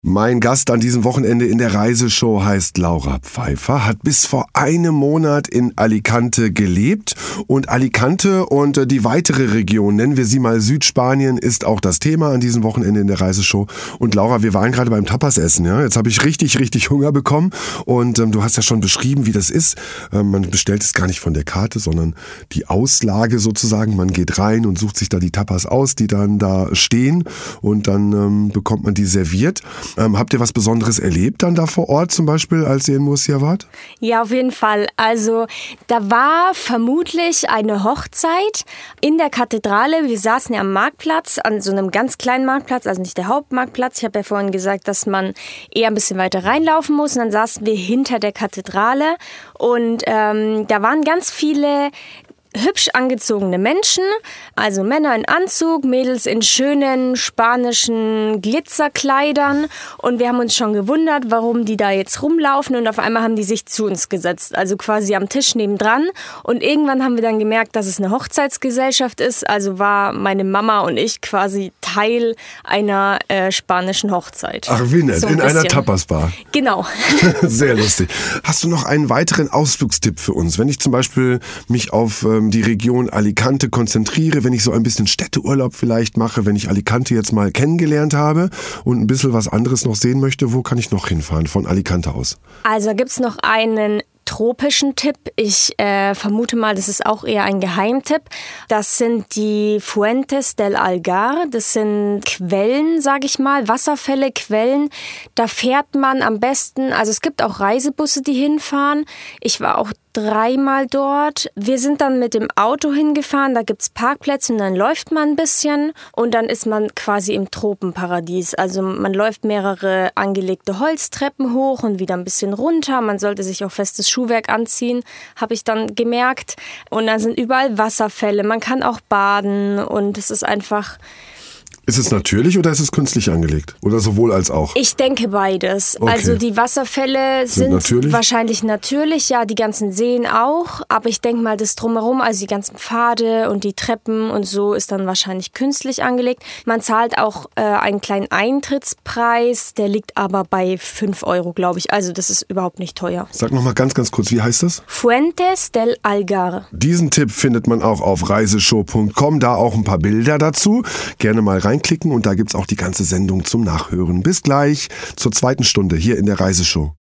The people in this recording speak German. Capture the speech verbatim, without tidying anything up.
Mein Gast an diesem Wochenende in der Reiseshow heißt Laura Pfeiffer, hat bis vor einem Monat in Alicante gelebt. Und Alicante und die weitere Region, nennen wir sie mal Südspanien, ist auch das Thema an diesem Wochenende in der Reiseshow. Und Laura, wir waren gerade beim Tapas-Essen. Ja? Jetzt habe ich richtig, richtig Hunger bekommen. Und ähm, du hast ja schon beschrieben, wie das ist. Ähm, man bestellt es gar nicht von der Karte, sondern die Auslage sozusagen. Man geht rein und sucht sich da die Tapas aus, die dann da stehen. Und dann ähm, bekommt man die serviert. Ähm, habt ihr was Besonderes erlebt dann da vor Ort zum Beispiel, als ihr in Murcia wart? Ja, auf jeden Fall. Also da war vermutlich eine Hochzeit in der Kathedrale. Wir saßen ja am Marktplatz, an so einem ganz kleinen Marktplatz, also nicht der Hauptmarktplatz. Ich habe ja vorhin gesagt, dass man eher ein bisschen weiter reinlaufen muss. Und dann saßen wir hinter der Kathedrale und ähm, da waren ganz viele hübsch angezogene Menschen, also Männer in Anzug, Mädels in schönen spanischen Glitzerkleidern, und wir haben uns schon gewundert, warum die da jetzt rumlaufen, und auf einmal haben die sich zu uns gesetzt, also quasi am Tisch nebendran, und irgendwann haben wir dann gemerkt, dass es eine Hochzeitsgesellschaft ist, also war meine Mama und ich quasi Teil einer äh, spanischen Hochzeit. Ach, wie nett, so ein in bisschen. Einer Tapasbar. Genau. Sehr lustig. Hast du noch einen weiteren Ausflugstipp für uns, wenn ich zum Beispiel mich auf äh, die Region Alicante konzentriere, wenn ich so ein bisschen Städteurlaub vielleicht mache, wenn ich Alicante jetzt mal kennengelernt habe und ein bisschen was anderes noch sehen möchte, wo kann ich noch hinfahren von Alicante aus? Also da gibt es noch einen tropischen Tipp. Ich äh, vermute mal, das ist auch eher ein Geheimtipp. Das sind die Fuentes del Algar. Das sind Quellen, sage ich mal, Wasserfälle, Quellen. Da fährt man am besten, also es gibt auch Reisebusse, die hinfahren. Ich war auch dreimal dort. Wir sind dann mit dem Auto hingefahren, da gibt's Parkplätze und dann läuft man ein bisschen und dann ist man quasi im Tropenparadies. Also man läuft mehrere angelegte Holztreppen hoch und wieder ein bisschen runter. Man sollte sich auch festes Schuhwerk anziehen, habe ich dann gemerkt. Und dann sind überall Wasserfälle, man kann auch baden und es ist einfach... Ist es natürlich oder ist es künstlich angelegt? Oder sowohl als auch? Ich denke beides. Okay. Also die Wasserfälle sind, sind natürlich? wahrscheinlich natürlich, ja, die ganzen Seen auch. Aber ich denke mal, das Drumherum, also die ganzen Pfade und die Treppen und so, ist dann wahrscheinlich künstlich angelegt. Man zahlt auch äh, einen kleinen Eintrittspreis, der liegt aber bei fünf Euro, glaube ich. Also das ist überhaupt nicht teuer. Sag nochmal ganz, ganz kurz, wie heißt das? Fuentes del Algar. Diesen Tipp findet man auch auf reiseshow punkt com, da auch ein paar Bilder dazu. Gerne mal rein. Klicken und da gibt's auch die ganze Sendung zum Nachhören. Bis gleich zur zweiten Stunde hier in der Reiseshow.